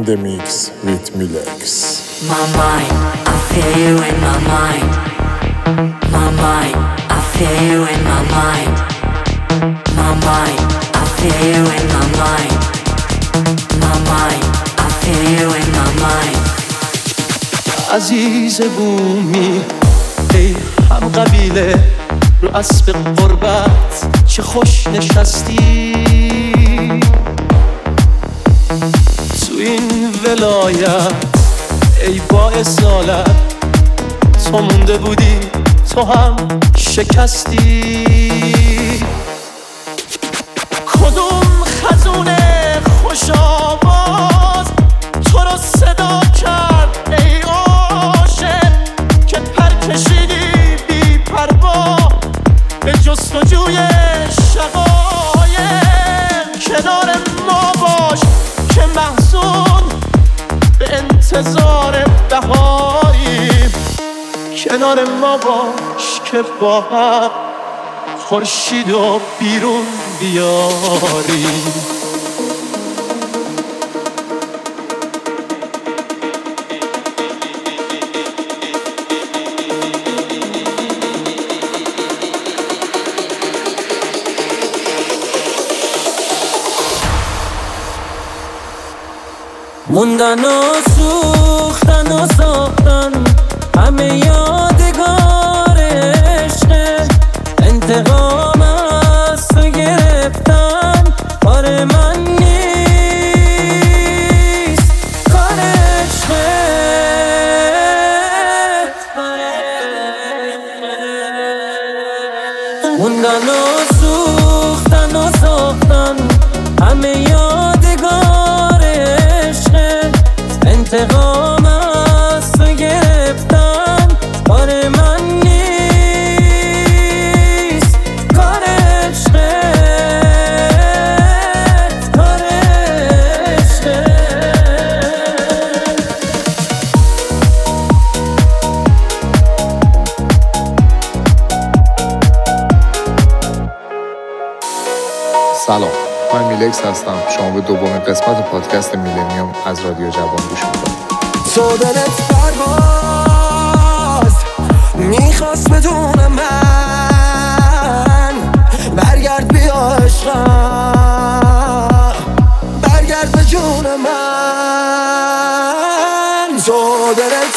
the mix with Milex. My mind, I feel you in my mind. My mind, I feel you in my mind. My mind, I feel you in my mind. My mind, I feel you in my mind. عزیز بومی ای هم قبیله رو اسب قربت چه خوش نشستی تو این ولایت ای با اصالت تو مونده بودی تو هم شکستی کدوم خزونه خوش آواز تو رو صدا کرد ای عاشق که پر کشیدی بی پروا به جستجوی شقایق کنار ما باش که محزون به انتظار بهاریم کنار ما باش که با هم خورشید و بیرون بیاریم موندن و سوختن و ساختن همه یادگار عشق انتقام از تو گرفتن کار من نیست کار عشق موندن و سوختن و ساختن همه یادگار عشق انتقام از تو گرفتن کار من نیست کار عشق کار عشق سلام، من میلکس هستم. شما به دومین قسمت پادکست میلنیوم از رادیو جوان گوش میکنید. تو دلت پرواز میخواست بدون من برگرد بیا عشقم برگرد به جون من تو دلت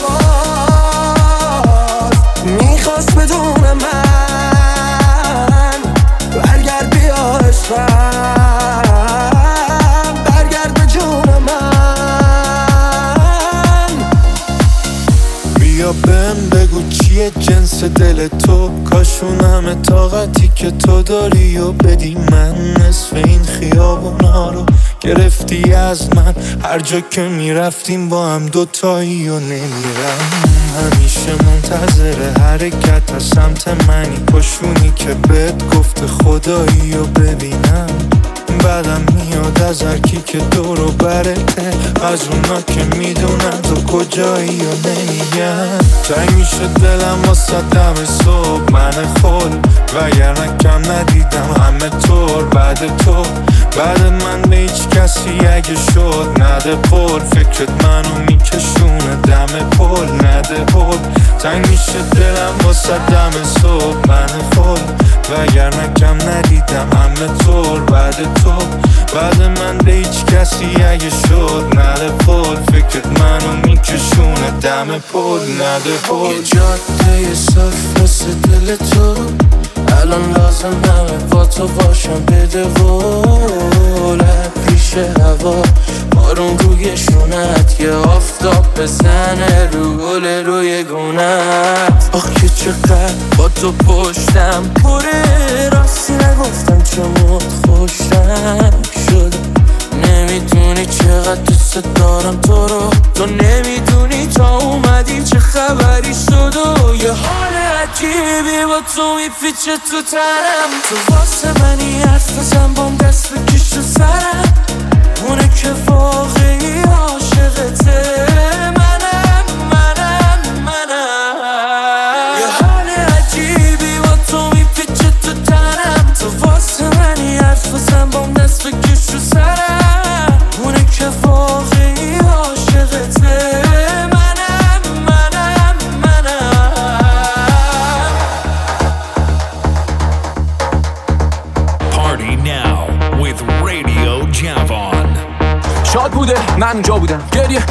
پرواز میخواست بدون من برگرد بیا عشقم برگرد به جون من بیا بهم بگو چیه جنس دل تو کاشون همه طاقتی که تو داری و بدی من نصف این خیابونا رو گرفتی از من هر جا که میرفتیم با هم دوتایی و نمیرم همیشه منتظر حرکت از سمت منی پشونی که بهت گفته خدایی و ببینم بعدم میاد از هرکی که دور و برته از اونا که میدونم تو کجایی و نمیگم تنگ میشه دلم واسه دم صبح من خود وگرنه کم ندیدم همه طور بعد تو بعد من به هیچ کسی اگه شد نده پر فکرت منو میکشونه دم پل نده پر تنگ میشه دلم واسه دم صبح من خود وگرنه کم ندیدم همه طور بعد تو بعد من به هیچ کسی اگه شد نده پل فکرت منو میکشونه دم پل نده پل یه جاده صاف مثل دل تو الان لازم همه با تو باشم بده قولم پیش هوا بارون روی شونت یه آفتاب بزنه رو گل روی گونت آخ که چقدر با تو پشتم پره راستی نگفتم چمت خوشم شده نمیدونی چقدر دوست دارم تو رو تو نمیدونی تا اومدی چه خبری شد و یه حال عجیبی با تو میپیچه تو تنم تو واسه منی حرف بزن بام دست بکش تو سرم اونه که واقعی عاشقته منم یه حال عجیبی با تو میپیچه تو تنم تو واسه منی حرف بزن بام دست بکش تو سرم اونه که واقعی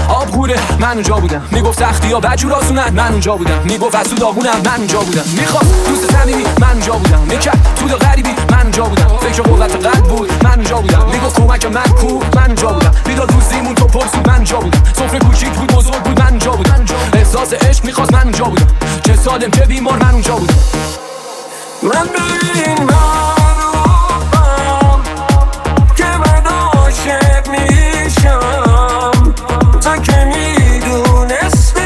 آب غوره من اونجا بودم، میگفت سختی ها بجور آسونن من اونجا بودم، میگفت از تو داغونم من اونجا بودم، میخواست دوست صمیمی من اونجا بودم، میکرد تو دا غریبی من اونجا بودم، فکر قوت قلب بود من اونجا بودم، میگفت کمک من کو من اونجا بودم، میداد روزیمون تو پرسود من اونجا بودم، سفره کوچیک بود بزرگ بود من اونجا بودم، احساس عشق میخواست من اونجا بودم، چه سالم چه بیمار من اونجا بودم. من ببین معروفم که من عاشق میشم، تا که میدونستی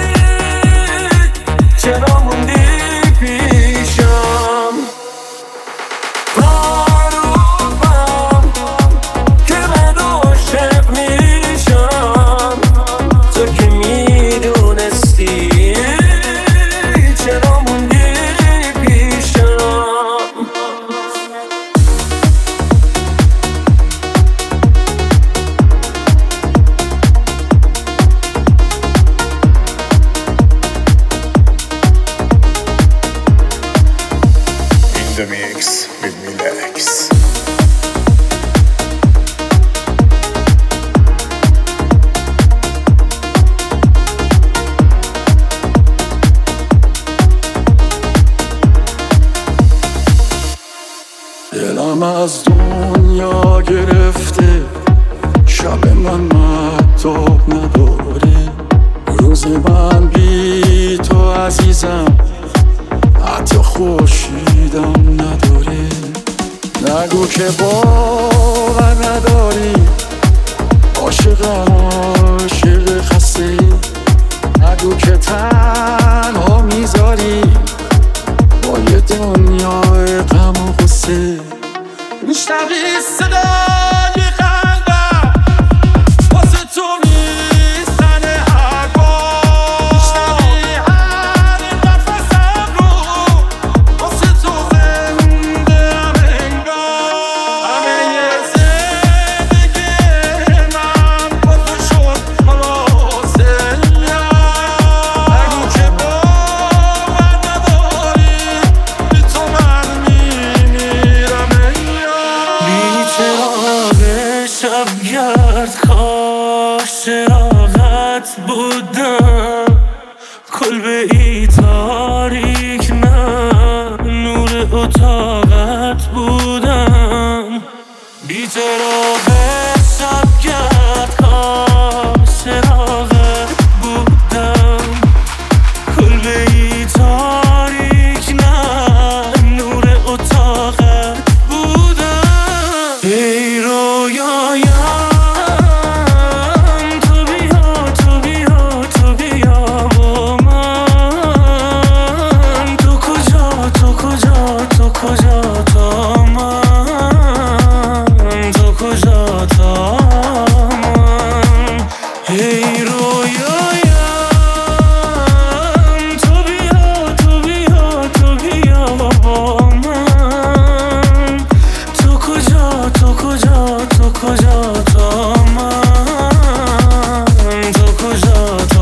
چرا موندی پیشم. معروفم که من عاشق میشم، تا که میدونستی چرا موندی پیشم. In the mix with Milex. دلم از دنیا گرفته، شب من مهتاب نداره، روز من بی تو عزیزم حتی خورشیدم نداره. نگو که باور نداری، عاشقم عاشق خسته، نگو که تنها میذاری با یه دنیای غم و غصه. میشنوی صدای قلبم واسه تو میزنه هر بار، میشنوی هر نفسم رو واسه تو زنده ام انگار، همه زندگی من با تو شد خلاصه. نگو که باور نداری، بی تو من میمیرم بی‌چراغ شبگرد کاش چراغت بودم، کلبه‌ای تاریک من نور اتاقت بودم. بی‌چراغ شبگرد کاش چراغت بودم، کلبه‌ای تاریک من نور اتاقت بودم. ای رویایم تو بیا تو بیا تو بیا با من، تو کجا تو کجا تو کجا تا من، تو کجا تا من. ای رویایم تو بیا تو بیا تو بیا با من، تو کجا تو کجا تو کجا تا من، تو کجا تا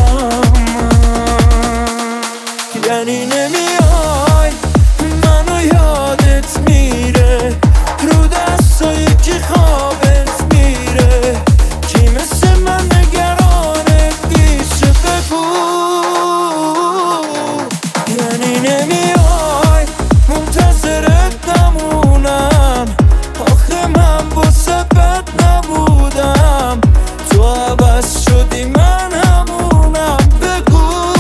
من. یعنی نمیای منو یادت میره، رو دستایی که خوابت میره، کی مثل من نگرانت پیشه بگو. یعنی نمیای منتظرت نمونم، آخه من واسه بد نبودم، تو عوض شدی من همونم بگو.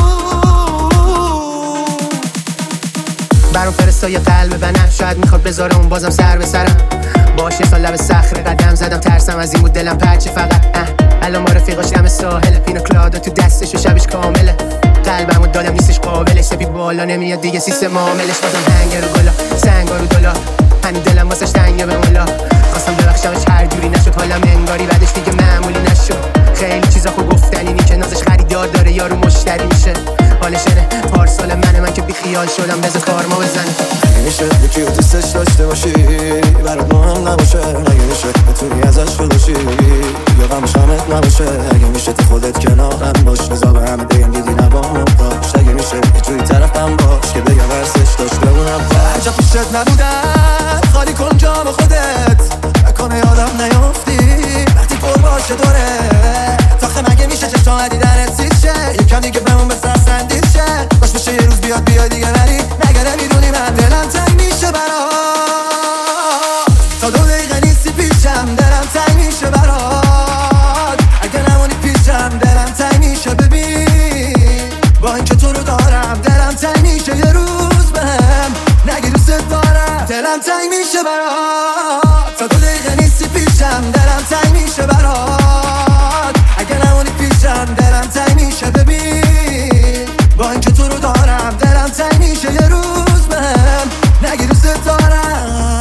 برام فرستای قلب بنم، شاید میخواد بذاره اون بازم سر به سرم، باشه سال لب صخره قدم زدم، ترسم از این بود دلم پرچه فقط. الان ما رفیقاش دم ساحل، پینو کلادا تو دستش و شبش کامله، قلبمو دادم نیستش قابلش، سپی بالا نمیاد دیگه سیستم عاملش، بازم هنگ رو گلا سنگا رو دلا، همین دلم واسش تنگه به مولا، خواستم ببخشمش هر جوری نشد، حالم انگاری بعدش دیگه معمولی نشد. خیلی چیزا خو گفتن اینی که نازش خریدار داره یارو مشتری میشه، حالشنه پارسال من که بی خیال شدم بذار کارما بزنه. میشه یکی رو دوستش داشته باشی برات مهم نباشه، اگه میشه بتونی ازش خودشی یا غمش همت نباشه، اگه میشه تو خودت کنارم باش، بذار به همه بگم دیدی نبامم داشت، اگه میشه یه جوری طرفم باش که بگم ورسش داشت بمونم عجب پیشت نبودم، خالی کن جام خودت نکنه یادم نیافتی وقتی پر باشه دوره، تاخه مگه میشه چشم ما دیدنت سیشه یکم دیگه بمون به سرسندیشه باش بشه یه روز بیاد دیگه ولی نگره میدونی من دلم تنگ میشه برات تا 2 دقیقه نیستی پیشم دلم تنگ میشه برات اگه نمونی پیشم دلم تنگ میشه ببین با اینکه تو رو دارم دلم تنگ میشه یه روز بهم نگی دوست دارم دلم تنگ میشه برات تا 2 دقیقه نیستی پیشم دلم تنگ میشه برات اگه نمونی پیشم دلم تنگ میشه ببین با اینکه تو رو دارم دلم تنگ میشه یه روز بهم نگی دوست دارم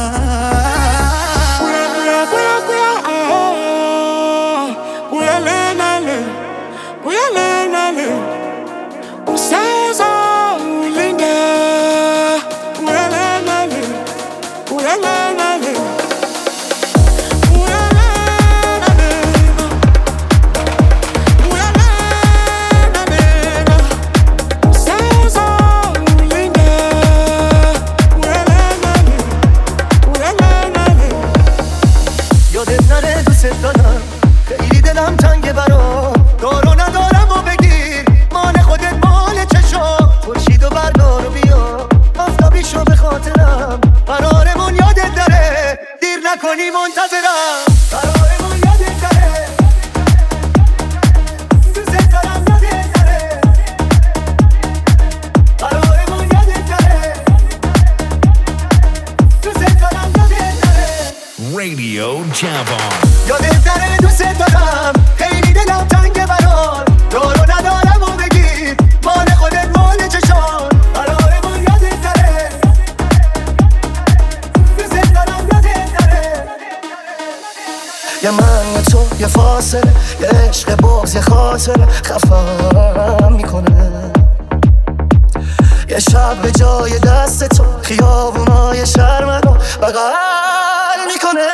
کنی منتظرم قرارمون یادت داره دوست دارم یادت داره قرارمون یادت داره دوست دارم یادت داره رادیو جوان یادت داره دوست دارم خیلی دلم تنگه برات دارو ندارم و بگیر مال خودت مال چشان قرارمون یادت داره دوست دارم یادت داره یه من یه تو یه فاصله یه عشق باز یه خاطره خفم میکنه یه شب به جای دست تو خیابونای شهر منو بغل میکنه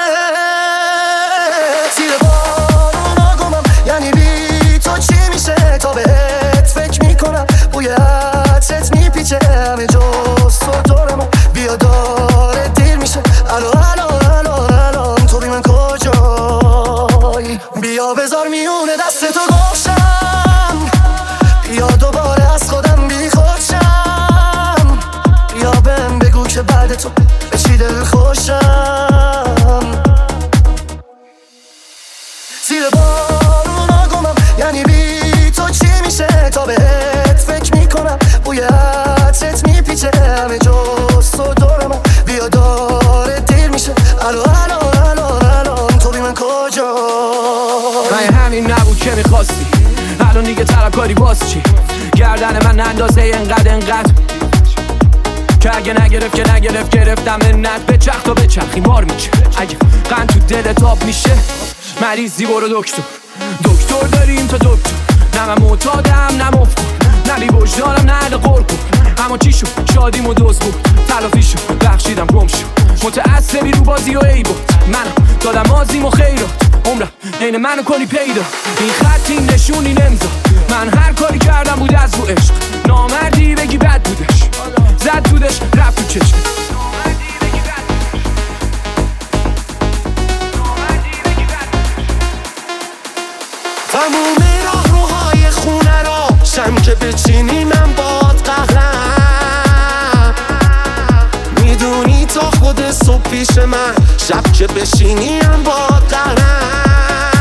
زیر بارونا گمم یعنی بی تو چی میشه تا بهت فکر میکنم بوی عطرت میپیچه همه جز تو دورم بیا داره دیر میشه الان تو بی من کجایی بیا بذار میونه دست تو گوشم بیا دوباره از خودم بی خودشم بیا بهم بگو که بعد تو به چی دل خوشم زیر بارونا گمم یعنی بی تو چی میشه تا بهت فکر میکنم بوی عطرت میپیچه همه جز تو دورم بیا داره دیر میشه الان تو بی من کجا من همین نبود که میخواستی الان دیگه طلبکاری باز چی گردن من اندازه انقدر که اگه نگرفت گرفتم منت به چخ تا به چخی مار میشه اگه قند تو دلت آب میشه مریضی برو دکتر داریم تا دکتر نه من معتادم نه مفتم نه بی وجدانم نه قرق اما چی شد شادیم و دوز بود تلافی شد بخشیدم گم شد متعصبی رو بازی و ای بود منم دادم آزیم و خیرات عمرم عین منو کنی پیدا این خط این نشون این امضا من هر کاری کردم بود از رو عشق نامردی بگی بد بودش زد بودش رفت تو چشم تموم راهروهای خونه را شم که بچینی من باد قهرم میدونی تا خود صبح پیش من شب که بشینی من باد قهرم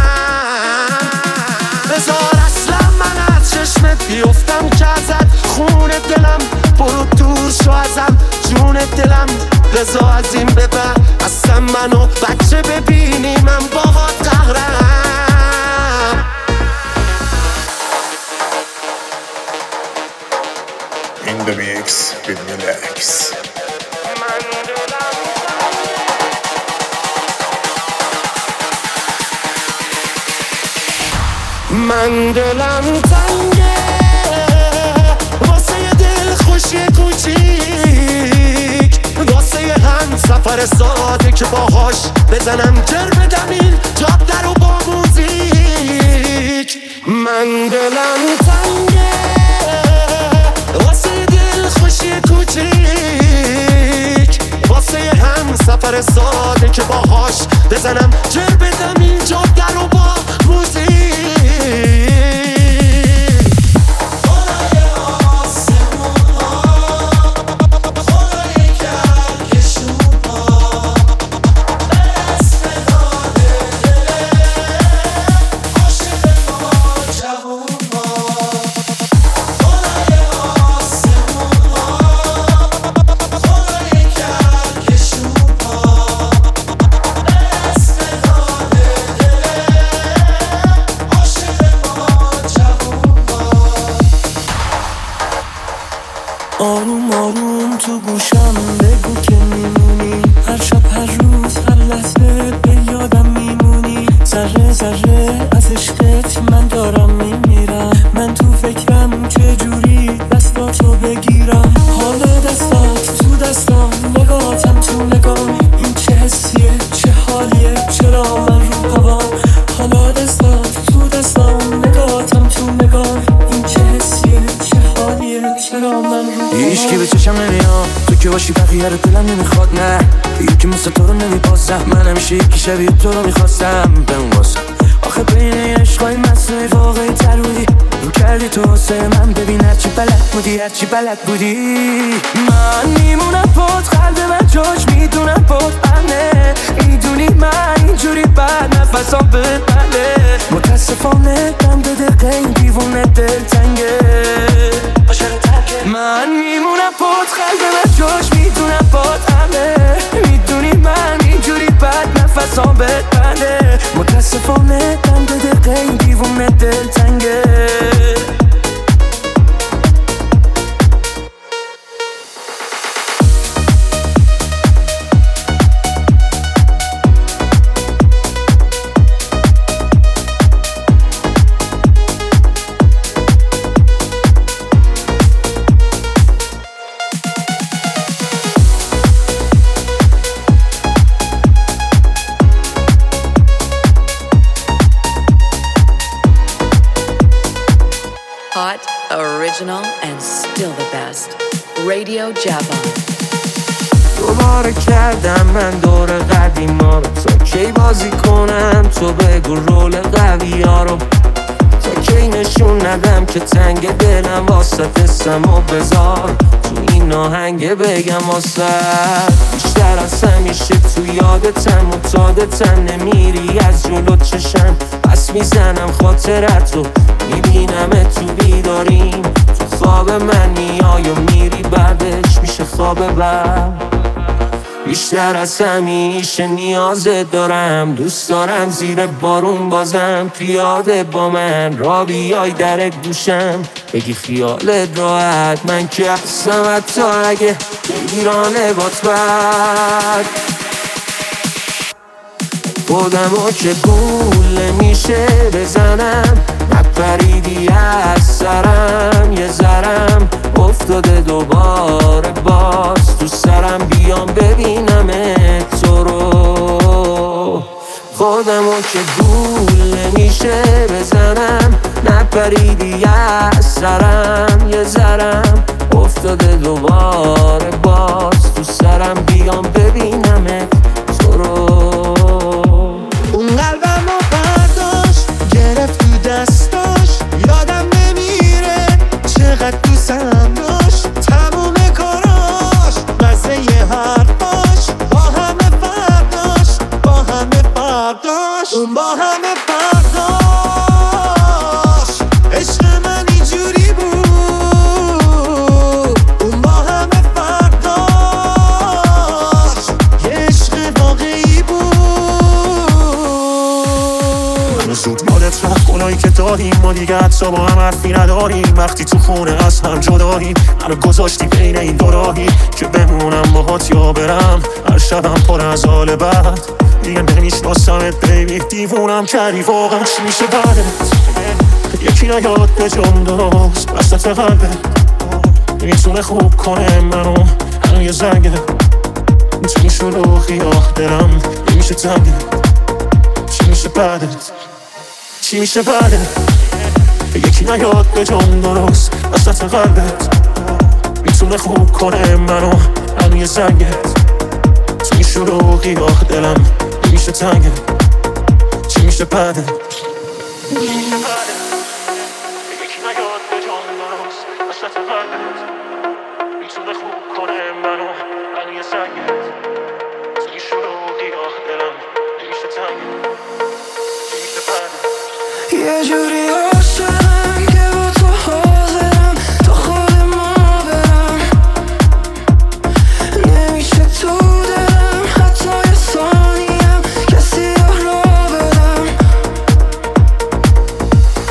بذار اصلا من از چشمت بیفتم که ازت خون دلم برو دور شو ازم جون دلم بذار از این ببر اصلا منو بچه ببینی من باد قهرم In the mix with Milex. من دلم تنگه واسه یه دل خوشی کوچیک واسه یه هم سفر ساده که باهاش بزنم جر بدم این جاده رو با موزیک من دلم تنگه واسه یه دل خوشی کوچیک واسه یه هم سفر ساده که باهاش بزنم جر بدم این جاده رو با موزیک آروم آروم تو گوشم بگو که میمونی، هر شب هر روز هر لحظه به یادم میمونی. ذره ذره از عشقت من دارم میمیرم، من تو فکرم چه جوری دستاتو بگیرم. حال دستات تو دستام، نگاهتم تو نگام، این چه حسیه چه حالیه چرا من رو هوام. حالا دستات تو دستام، نگاهتم تو نگام، این چه حسیه چه حالیه چرا من رو هوام. هیچکی به چشم نمیام تو که باشی، بقیه رو دلم نمیخواد. نه یکی مثل تو رو نمیپاسم، من همیشه یکی شبیه تو رو میخواستم بنواسم. آخه بین عشقای مصنوعی واقعی تر بودی، رو کردی تو واسه من. ببین هرچی بلد بودی هرچی بلد بودی. من میمونم پات، قلب من جاش میدونم پات امنه. میدونی من اینجوری بد نفسام ببنه. متاسفانه دم به دقیقه این دیوونه دل تنگه. من میمونم پات، قلب من جاش میدونم پات امنه. میدونی من اینجوری بد نفسام ببنه. متاسفانه دم به دقیقه این دیوونه دل تنگه. Hot, original, and still the best. Radio Javon. دوباره کردم من دور قدیما رو، تا کی بازی کنم تو بگو رول قوی ها رو. تا کی نشون ندم که تنگ دلم واسه دستم و بذار تو این آهنگ بگم واسه. بیشتر از همیشه تو یادتم معتادتم، نمیری از جلو چشم پس میزنم خاطرت رو. میبینم تو بیداریم، تو خواب من میای و میری بعدش میشه خواب بعد. بیشتر از همیشه نیازت دارم، دوست دارم زیر بارون بازم پیاده با من را بیای در گوشم بگی خیالت راحت. من که هستم حتی اگه بگیرانه بات بد. خودمو که گول میشه بزنم، نپریدی از سرم یه ذرم افتاده دوباره باز تو سرم. بیام ببینم تو رو. خودمو که گول نمیشه بزنم، نپریدی از سرم یه ذرم افتاده دوباره باز تو سرم. بیام ببینم تو رو. اون قلبمو برداشت گرفت تو دستاش، یادم نمیره چقدر دوستم داشت. تموم کاراش مزه یه حرفاش با همه برداشت، با همه برداشت. اون با همه برداشت عشق من اینجوری بود. اون با همه برداشت یه عشق واقعی بود. منو زود یادت رفت گناهی که داریم، ما دیگه حتی با هم حرفی نداریم. وقتی تو خونه از هم جداییم، منو گذاشتی بین این دو راهی که بمونم باهات یا برم. هر شبم پر از حال بد، دیگه نمیشناسمت بیبی. دیوونم کردی واقعا، چی میشه بعدت؟ یکی نیاد به جام درست وسط قلبت، میتونه خوب کنه منو الان یه زنگه. تو این شلوغی دلم نمیشه تنگه. چی میشه بعدت؟ چی میشه بعدت؟ یکی نیاد به جام درست وسط قلبت، میتونه خوب کنه منو الان یه زنگه. تو این شلوغی دلم نمیشه تنگه. چی میشه بعدت؟ یه جوری عاشقم که با تو حاضرم تا خود ما برم. نمیشه تو دلم حتی یه ثانیم کسی را بدم.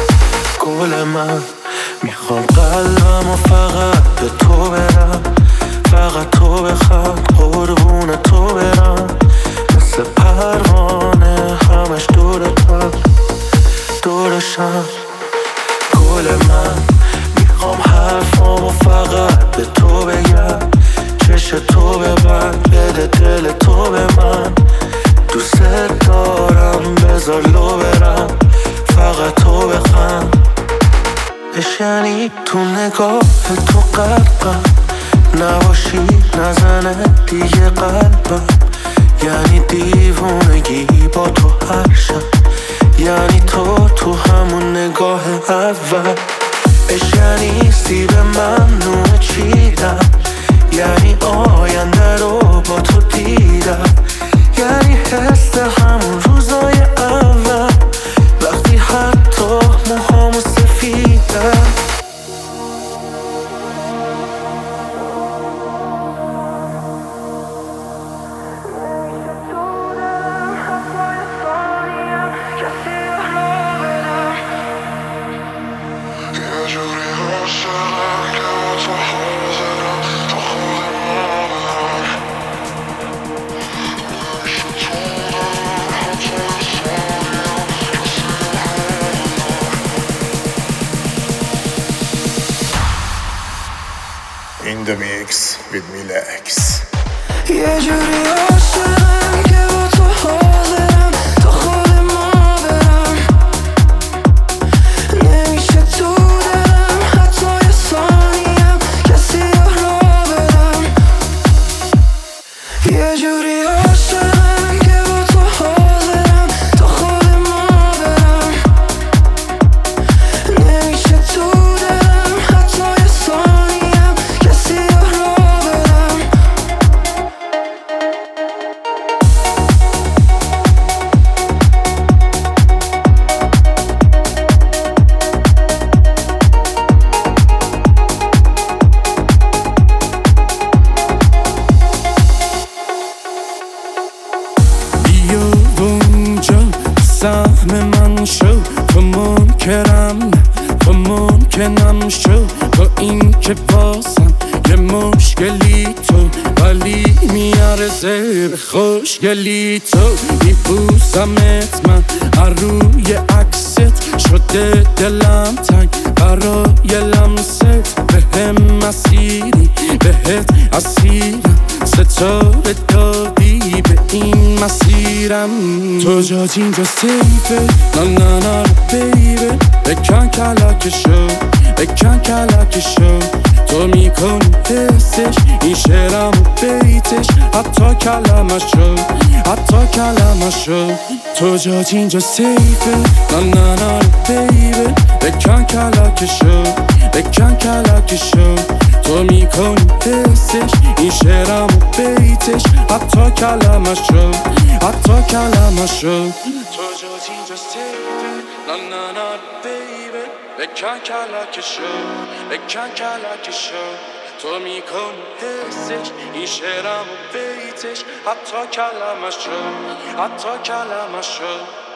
میخوام قلبم و فقط به تو برم، فقط تو بخواد قربون تو برم، مثل پروانه همش دورتم دورشم. گل من میخوام حرفامو فقط به تو بگم، چش تو ببند بده دل تو به من، دوست دارم بذار لو برم، فقط تو بخند. یعنی تو نگاه تو قلبم نباشی نزنه دیگه قلبم، یعنی دیوونگی با تو هر شب، یعنی تو همون نگاه اول، یعنی سیب ممنوع چیدم، یعنی آینده رو با تو دیدم، یعنی حس همون روزای اول وقتی حتی موهامو سفیدم. In the mix with Milex. یه جوری عاشقم که با تو حاضرم تا خود ما برم، نمیشه تو دلم حتی یه ثانیم کسی را بدم. یه جوری عاشقم که با تو حاضرم تا خود ما برم، نمیشه تو دلم حتی یه ثانیم کسی را بدم. بیا اونجا سهم من شو، تو منکرم تو ممکنم شو، با این که بازم یه مشکلی تو، ولی میارزه به خوشگلی تو. میبوسمت من هر روی عکست، شده دلم تنگ برای لمست، بهم مسیری بهت اسیرم، ستاره دادی به این مسیرم. تو جات اینجا سیفه نا نا نا بیبه، بکن کلکشو بکن کلکشو، تو میکنی حسش این شعرم و بیتش، حتی کلمشو حتی کلمشو. تو جات اینجا سیفه نا نا نا بیبه، بکن کلکشو بکن کلکشو، تو میکنی حسش این شعرم و بیتش، حتی کلمشو حتی کلمشو. تو جات اینجا سیفه نا نا نا بیبه، بکن کلکشو بکن کلکشو، تو میکنی حسش این شعرم و بیتش، حتی کلمشو حتی کلمشو.